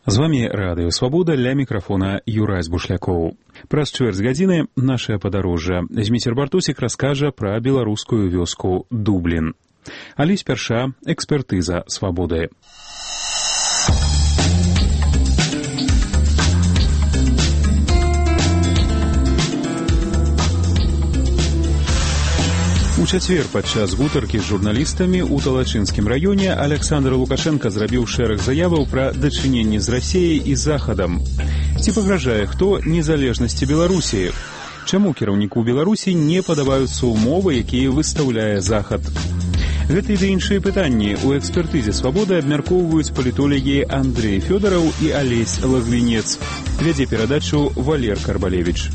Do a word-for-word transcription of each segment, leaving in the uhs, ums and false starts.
З вами Радыё Свабода, ля мікрафона Юрась Бушлякоў. Праз чвэрць гадзіны нашае падарожжа. Зміцер Бартусік раскажа пра беларускую вёску Дублін. Але спярша экспертыза Свабоды. У чацвер падчас гутаркі з журналістамі ў Талачынскім раёне Аляксандр Лукашенка зрабіў шэраг заяваў пра дачыненні з Расіяй і Захадам. Ці пагражае хто незалежнасці Беларусі? Чаму кіраўніку Беларусі не падабаюцца умовы, якія выстаўляе Захад? Гэта і ды іншыя пытанні ў экспертызе Свабоды абмяркоўваюць палітолагі Андрэй Фёдараў і Алесь Лагвінец. Вядзе перадачу Валер Карбалевіч.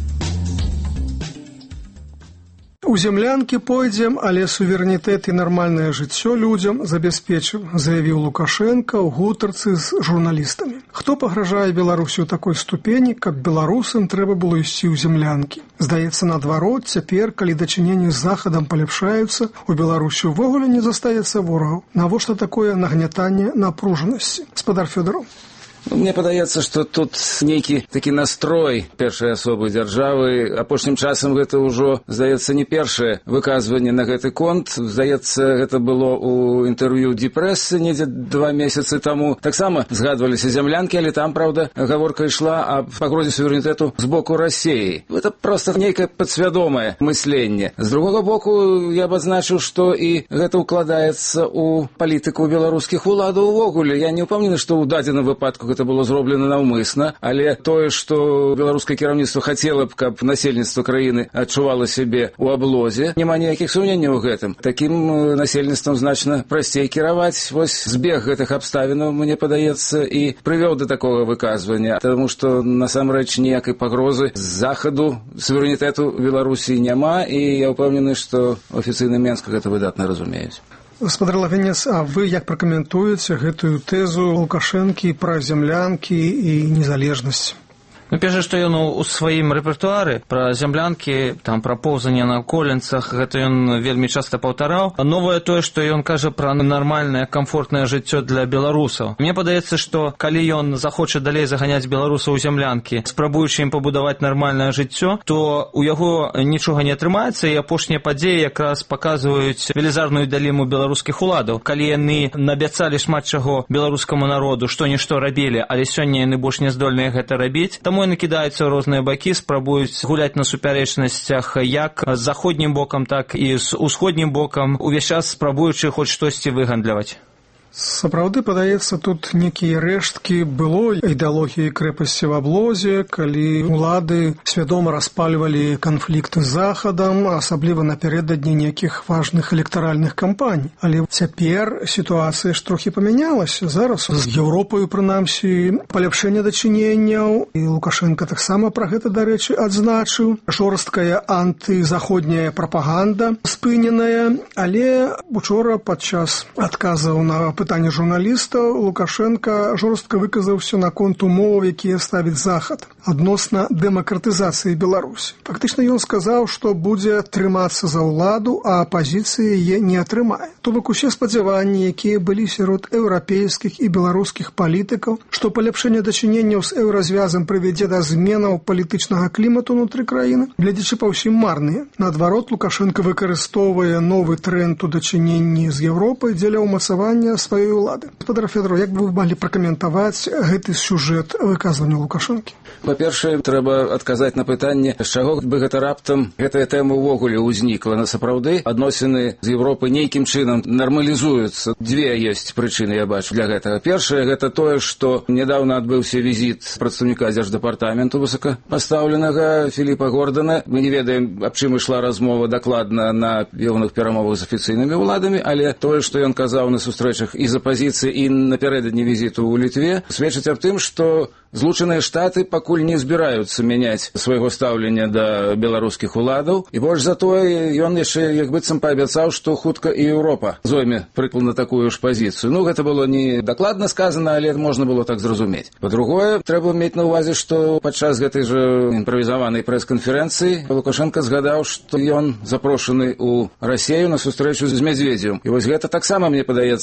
У землянкі пойдзем, але суверэнітэт і нармальнае жыццё людзям забяспечым, заявіў Лукашенка ў гутарцы з журналістамі. Хто пагражае Беларусі ў такой ступені, каб беларусам трэба было ісці ў землянкі? Здаецца, наадварот, цяпер, калі дачыненні з Захадам паляпшаюцца, у Беларусі ўвогуле не застаецца ворагаў. Навошта такое нагнятанне напружанасці? Спадар Фёдараў. Мне падаецца, што тут нейкі такі настрой першай асобы дзяржавы. Апошнім часам гэта ўжо, здаецца, не першае выказванне на гэты конт. Здаецца, гэта было ў інтэрв'ю Ді-прэс недзе два месяцы таму. Таксама згадваліся зямлянкі, але там, праўда, гаворка ішла аб пагрозе суверэнітэту з боку Расіі. Гэта проста нейкае падсвядомае мысленне. З другога боку, я б адзначыў, што і гэта ўкладаецца ў палітыку беларускіх уладаў увогуле. Я не ўпэўнены, што ў дадзеным выпадку гэта было зроблена наўмысна, але тое, што беларускае кіраўніцтва хацела б, каб насельніцтва краіны адчувала сябе ў аблозе, няма ніякіх сумненняў у гэтым. Такім насельніцтвам значна прасцей кіраваць. Вось збег гэтых абставінаў, мне падаецца, і прывёў да такога выказвання, таму што насамрэч ніякай пагрозы з захаду суверэнітэту Беларусі няма, і я ўпэўнены, што афіцыйны Менск гэта выдатна разумеюць. Спадар Лагвінец, а вы як пракаментуеце гэтую тэзу Лукашэнкі пра землянкі і незалежнасць? Ну, першае, што ён у сваім рэпертуары пра зямлянкі, там, пра поўзанне на коленцах, гэта ён вельмі часта паўтараў. Новае тое, што ён кажа пра нармальнае, камфортнае жыццё для беларусаў. Мне падаецца, што калі ён захоча далей заганяць беларусаў у зямлянкі, спрабуючы ім пабудаваць нармальнае жыццё, то у яго нічога не атрымаецца, і апошнія падзеі якраз паказваюць велізарную даліму беларускіх уладаў. Калі яны набяцалі шмат чаго беларускаму народу, што-нішто рабілі, але сёння яны больш не здольныя гэта рабіць, таму яны кідаюцца ў розныя бакі, спрабуюць гуляць на супярэчнасцях як з заходнім бокам, так і з усходнім бокам, увесь час спрабуючы хоць штосьці выгандляваць. Сапраўды, падаецца, тут некія рэшткі было ідэалогіі крэпасці в аблозе, калі улады свядома распальвалі канфлікты з Захадам, асабліва напярэдадні нейкіх важных электаральных кампаній. Але цяпер сітуацыя ж трохі памянялася. Зараз з Еўропаю, прынамсі, паляпшэнне дачыненняў, і Лукашенка таксама пра гэта, дарэчы, адзначыў. Жорсткая антызаходняя прапаганда спыненая, але учора падчас адказаў на пытанне журналіста Лукашенка жорстка выказаўся наконт умоваў, якія ставіць Захад адносна дэмакратызацыі Беларусі. Фактычна ён сказаў, што будзе трымацца за ўладу, а апазіцыі яе не атрымае. То бок усе спадзяванні, якія былі сярод еўрапейскіх і беларускіх палітыкаў, што паляпшэнне дачыненняў з еўразвязам прывядзе да зменаў палітычнага клімату ўнутры краіны, глядзячы па ўсім марныя. Наадварот, Лукашенка выкарыстоўвае новы тренд у дачыненні з Еўропай дзеля ўмацавання сваёй улады. Спадар Фёдараў, як бы вы маглі пракаментаваць гэты сюжэт выказвання Лукашэнкі? Па-першае, трэба адказаць на пытанне, з чаго бы гэта раптам гэтая тэма ўвогуле ўзнікла. На сапраўды адносіны з Еўропай нейкім чынам нармалізуюцца. Дзве ёсць прычыны, я бачу, для гэтага. Першае, гэта тое, што нядаўна адбыўся візіт прадстаўніка дзярждэпартаменту высокапастаўленага Філіпа Гордана. Мы не ведаем, аб чым ішла размова дакладна на пэўных перамовах з афіцыйнымі ўладамі, але тое, што ён казаў на сустрэчах і з апазіцыі, і напярэдадні візіту ў Літве, сведчыць аб тым, што Злучаныя Штаты пакуль не збіраюцца мяняць свайго стаўлення да беларускіх уладаў, і больш за тое, ён яшчэ як быццам паабяцаў, што хутка і Еўропа зойме прыкладна такую ж пазіцыю. Ну, гэта было не дакладна сказана, але можна было так зразумець. Па-другое, трэба мець на ўвазе, што падчас гэтай жа імправізаванай прэс-канферэнцыі Лукашенка згадаў, што ён запрошаны ў Расію на сустрэчу з Медведзевым. І вось гэта таксама, мне падаецца,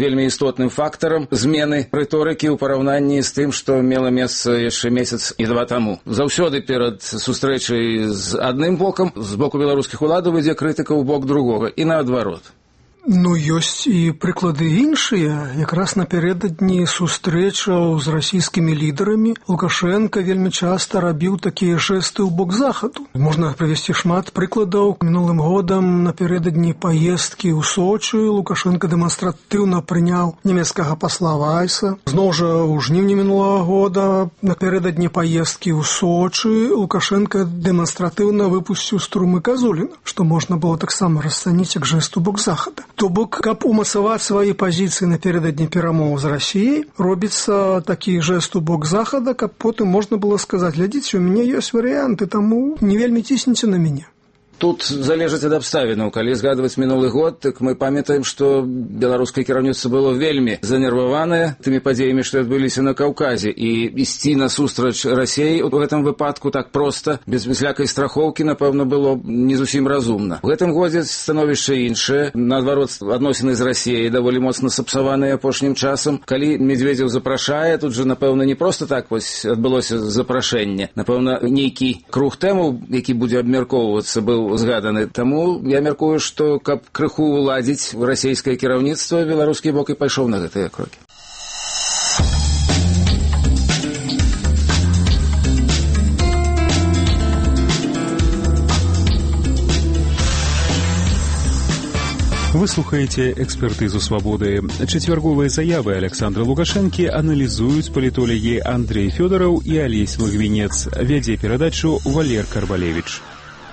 вельмі істотным фактарам змены рыторыкі ў параўнанні з тым, што мела месца яшчэ месяц і два таму. Заўсёды перад сустрэчай з адным бокам, з боку беларускіх уладаў ідзе крытыка ў бок другога, і наадварот. Ну, ёсць і прыклады іншыя. Якраз напярэдадні сустрэчаў з расійскімі лідарамі Лукашенко вельмі часта рабіў такія жэсты ў бок захаду. Можна прывесці шмат прыкладаў. Мінулым годам напярэдадні паездкі ў Сочы Лукашенко дэманстратыўна прыняў нямецкага пасла Вайса. Зноў жа ў жніўні мінулага года напярэдадні паездкі ў Сочы Лукашенко дэманстратыўна выпусціў з турмы Казуліна, што можна было таксама расцаніць як жэст у бок захада. То бок, каб умацаваць свае пазіцыі напярэдадні перамоў з Расіяй, робіцца такі жэст у бок захада, каб потым можна было сказаць: глядзіце, у мяне ёсць варыянты, таму не вельмі цісніце на мяне. Тут залежыць ад абставінаў. Калі згадваць мінулы год, так мы памятаем, што беларускае кіраўніцтва было вельмі занерваванае тымі падзеямі, што адбыліся на Каўказе, і ісці насустрач Расіі у гэтым выпадку так проста, без всякай страхоўкі, напэўна, было не зусім разумна. У гэтым годзе становішча іншае. Наадварот, адносіны з Расіяй даволі моцна сапсаваныя апошнім часам. Калі Медведзеў запрашае, тут жа, напэўна, не проста так вось адбылося запрашэнне. Напэўна, нейкі круг тэмаў, які будзе абмяркоўвацца, быў згаданы. Таму я мяркую, што каб крыху уладзіць расійскае кіраўніцтва, беларускі бок і пайшоў на гэтыя крокі. Вы слухаеце экспертызу «Свабоды». Чацвярговыя заявы Александра Лукашэнкі аналізуюць палітолагі Андрей Фёдораў і Алесь Лагвінец. Вядзе перадачу Валер Карбалевіч.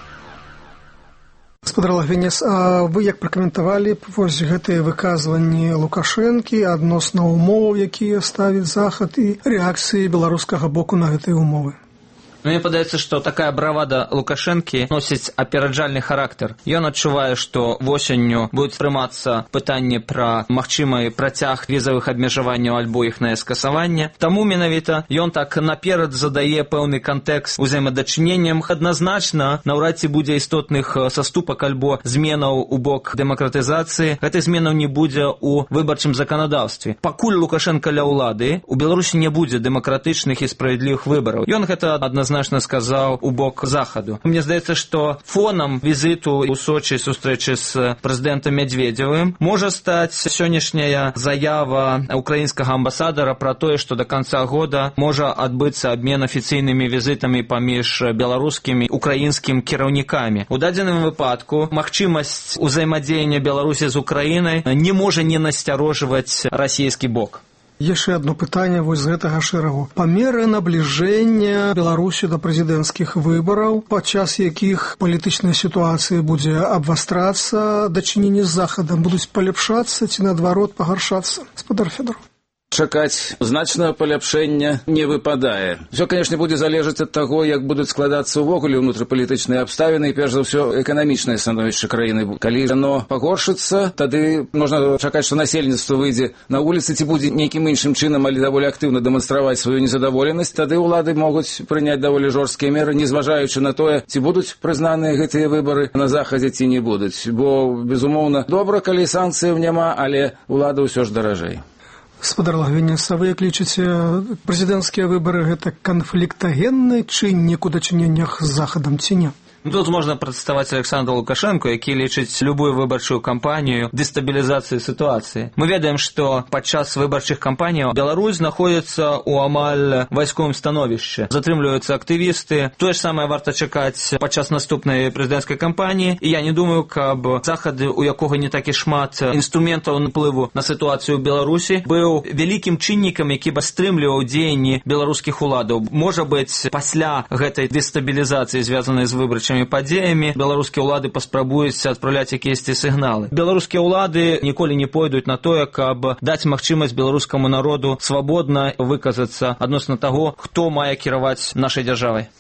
Гаспадар Лагвінец, а вы як пракаментавалі вось гэтыя выказванні Лукашэнкі адносна умоваў, якія ставіць захад, і рэакцыі беларускага боку на гэтыя умовы? Мне падаецца, што такая бравада Лукашэнкі носіць апераджальны характар. Ён адчувае, што восенню будуць прымацца пытанні пра магчымы працяг візавых абмежаванняў альбо іхнае скасаванне. Таму менавіта ён так наперад задае пэўны кантэкст узаемадачыненням. Адназначна наўрад ці будзе істотных саступак альбо зменаў у бок дэмакратызацыі. Гэтай зменаў не будзе ў выбарчым заканадаўстве. Пакуль Лукашенка ля ўлады, у Беларусі не будзе дэмакратычных і справядлівых выбараў. Ён гэта адназначна значна сказаў у бок захаду. Мне здаецца, што фонам візіту ў Сочы сустрэчы з прэзідэнтам Медведзевым можа стаць сённяшняя заява украінскага амбасадара пра тое, што да канца года можа адбыцца абмен афіцыйнымі візітамі паміж беларускімі і украінскім кіраўнікамі. У дадзеным выпадку магчымасць узаемадзеяння Беларусі з Украінай не можа не насцярожваць расійскі бок. Яшчэ одно пытанне вось з гэтага шэрагу. Па меры набліжэння Беларусі да прэзідэнцкіх выбараў, падчас якіх палітычная сітуацыя будзе абвастрацца, дачыненні з захадам будуць паляпшацца ці, наадварот, пагаршацца? Гаспадар Фёдораў. Чакаць значнага паляпшэння не выпадае. Усё, канешне, будзе залежаць ад таго, як будуць складацца ўвогуле ўнутрыпалітычныя абставіны і, перш за ўсё, эканамічнае становішча краіны. Калі яно пагоршыцца, тады можна чакаць, што насельніцтва выйдзе на вуліцы, ці будзе нейкім іншым чынам, але даволі актыўна дэманстраваць сваю незадаволенасць, тады ўлады могуць прыняць даволі жорсткія меры, незважаючы на тое, ці будуць прызнаныя гэтыя выбары на захадзе, ці не будуць. Бо, безумоўна, добра, калі санкцыяў няма, але ўлада ўсё ж даражэй. Гаспадар Лагвінец, а вы як лічыце, прэзідэнцкія выбары гэта канфліктагенны чыннік у дачыненнях з захадам ці не? Тут можна прадставаць Александру Лукашэнку, які лічыць любую выбарчую кампанію дэстабілізацыяй сітуацыі. Мы ведаем, што падчас выбарчых кампаніяў Беларусь знаходзіцца ў амаль вайсковым становішчы. Затрымліваюцца актывісты. Тое ж самае варта чакаць падчас наступнай прэзідэнцкай кампаніі. І я не думаю, каб захад, у якога не такі шмат інструментаў уплыву на сітуацыю ў Беларусі, быў вялікім чыннікам, які б стрымліваў дзеянні беларускіх уладаў. Можа быць, пасля гэтай дэстабілізацыі, звязанай з выбарчымі падзеямі, беларускія ўлады паспрабуюць адпраўляць якіясьці сігналы. Беларускія ўлады ніколі не пойдуць на тое, каб даць магчымасць беларускаму народу свабодна выказацца адносна таго, хто мае кіраваць нашай дзяржавай.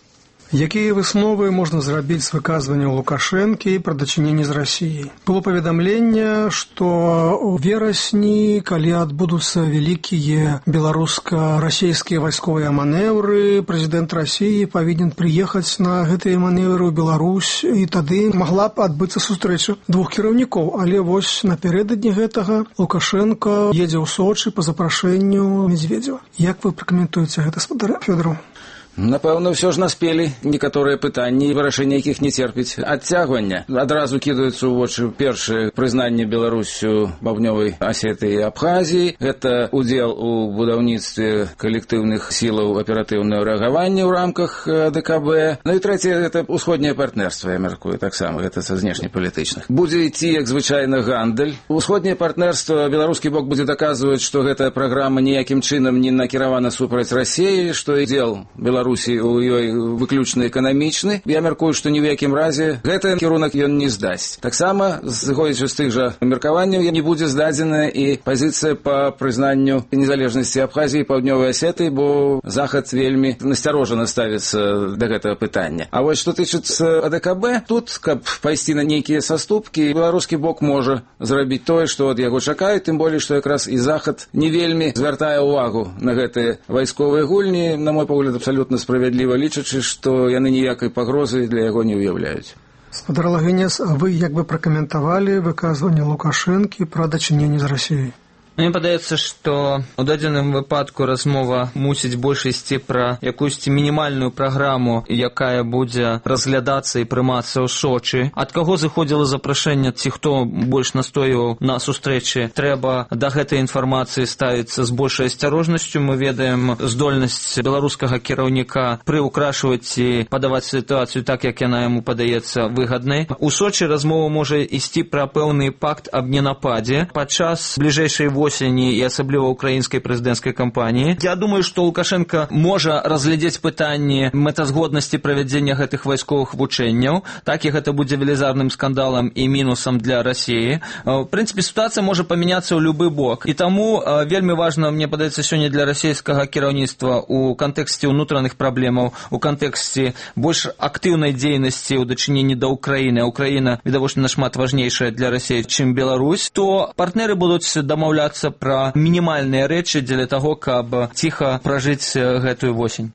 Якія высновы можна зрабіць з выказванняў Лукашэнкі пра дачыненне з Расіяй? Было паведамленне, што ў верасні, калі адбудуцца вялікія беларуска-расійскія вайсковыя манеўры, прэзідэнт Расіі павінен прыехаць на гэтыя манеўры ў Беларусь, і тады магла б адбыцца сустрэча двух кіраўнікоў. Але вось напярэдадні гэтага Лукашенко едзе ў Сочы па запрашэнню Медведзева. Як вы пракаментуеце гэта, спадар Фёдораў? Напэўна, ўсё ж наспелі некаторыя пытанні, вырашэнне якіх не церпіць адцягвання. Адразу кідаюцца ў вочы першае прызнанне Беларусю Паўднёвай Асетыі і Абхазіі. Гэта удзел у будаўніцтве калектыўных сілаў аператыўнага рэагавання ў рамках ДКБ. Ну і трэцяе, гэта усходняе партнерства, я мяркую, таксама, гэта са знешнепалітычных. Будзе ісці, як звычайна, гандаль. Усходняе партнерства, беларускі бок будзе даказваць, што гэтая праграма ніякім чынам не накіравана супраць Расіі, што удзел Беларусі у ёй выключна эканамічны. Я мяркую, што ні ў якім разе гэты кірунак ён не здасць. Таксама, зыходзячы з тых жа меркаванняў, не будзе здадзена і пазіцыя па прызнанню незалежнасці Абхазіі і Паўднёвай Асетыі, бо Захад вельмі насцярожана ставіцца да гэтага пытання. А вось што тычыцца АДКБ, тут, каб пайсці на нейкія саступкі, беларускі бок можа зрабіць тое, што ад яго чакаюць, тым болей, што якраз і Захад не вельмі звяртае ўвагу на гэтыя вайсковыя гульні, на мой погляд, абсалютна справядліва лічачы, што яны ніякай пагрозы для яго не ўяўляюць. Спадар Лагінец, а вы як бы пракаментавалі выказванне Лукашэнкі пра дачыненне з Расіяй? Мне падаецца, што ў дадзеным выпадку размова мусіць больш ісці пра якуюсьці мінімальную праграму, якая будзе разглядацца і прымацца ў Сочы. Ад каго зыходзіла запрашэнне, ці хто больш настоюваў на сустрэчы, трэба да гэтай інфармацыі ставіцца з большай асцярожнасцю. Мы ведаем здольнасць беларускага кіраўніка прыўкрашваць і падаваць сітуацыю так, як яна яму падаецца выгаднай. У Сочы размова можа ісці пра пэўны пакт аб ненападзе падчас бліжэйшай восені і асабліва украінскай прэзідэнцкай кампаніі. Я думаю, што Лукашенко можа разглядзець пытанні мэтазгоднасці правядзення гэтых вайсковых вучэнняў, так і гэта будзе велізарным скандалам і мінусам для Расіі. В прынцыпе, сітуацыя можа памяняцца ў любы бок. І таму вельмі важна, мне падаецца, сёння для расійскага кіраўніцтва у кантэксце ўнутраных праблемаў, у кантэксце больш актыўнай дзейнасці ў дачыненні да Украіны, а Украіна, відавочна, нашмат важнейшая для Расіі, чым Беларусь, то партнеры будуць дамаўляцца пра мінімальныя рэчы дзеля таго, каб ціха пражыць гэтую восень.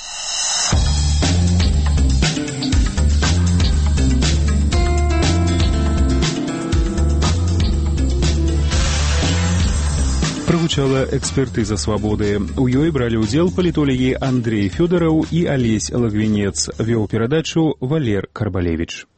Прагучала экспертыза «Свабоды». У ёй бралі ўдзел палітолагі Андрей Фёдораў і Алесь Лагвінец. Вёў перадачу Валер Карбалевіч.